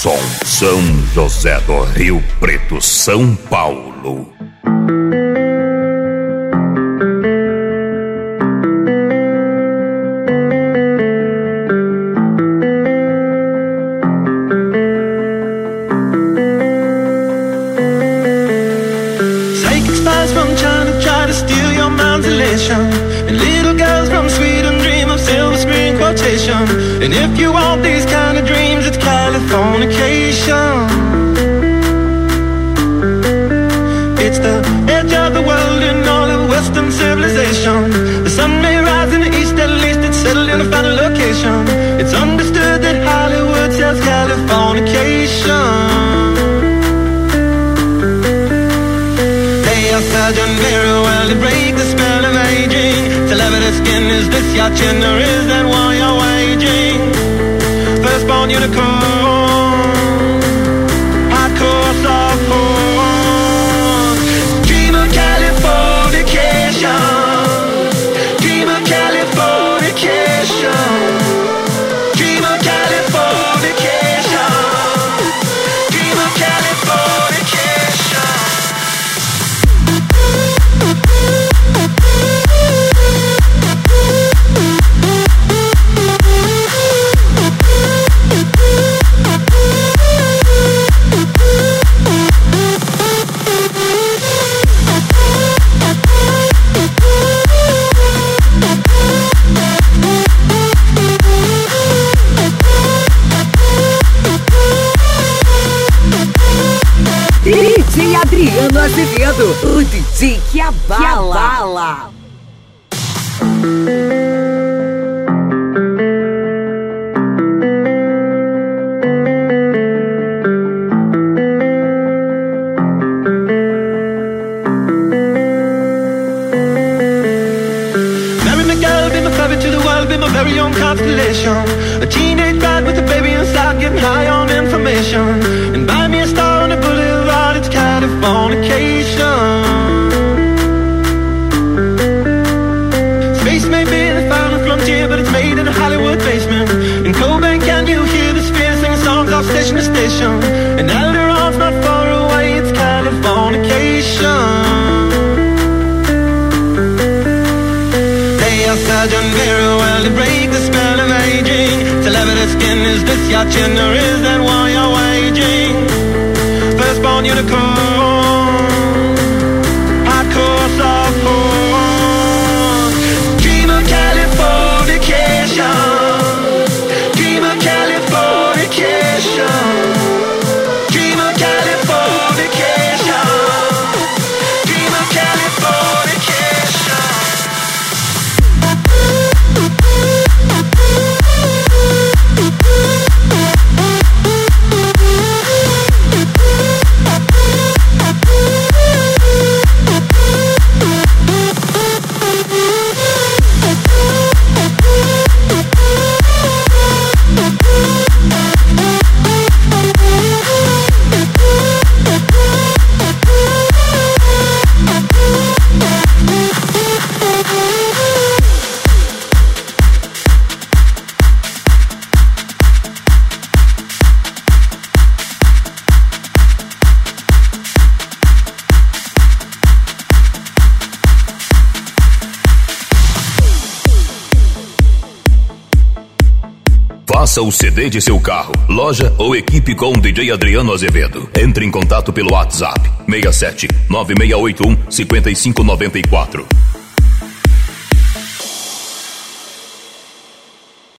som São José do Rio Preto, São Paulo. Psychic spies from China try to steal your mind's elation, and little girls from Sweden dream of silver screen quotation. And if you want these kind of dreams, it's Californication. It's the edge of the world in all of Western civilization. The sun may rise in the east, at least it's settled in a final location. It's understood that Hollywood sells Californication. Surgeon very well to break the spell of aging. Celebrity skin, is this your chin or is that why you're waging? Firstborn unicorn, hardcore softcore. Dream of Californication, dream of Californication, dream of Californication, dream of Californication. DJ Adriano Azevedo, o DJ que abala. Marry me, girl, be my fairy to the world, be my very own constellation. A teenage bride with a baby inside, getting high on information. And buy me a star on the boulevard, it's Californication. Space may be the final frontier, but it's made in a Hollywood basement. In Cobain, can you hear the sphere singing songs off station to station? And Eldorad's not far away, it's Californication. Surgeon very well to break the spell of aging. Celebrity skin, is this your chin or is that why you're waging? Firstborn unicorn, hardcore softcore. Dream of Californication, dream of Californication, dream of Californication, dream of Californication. Faça o CD de seu carro, loja ou equipe com o DJ Adriano Azevedo. Entre em contato pelo WhatsApp 67 9681 5594.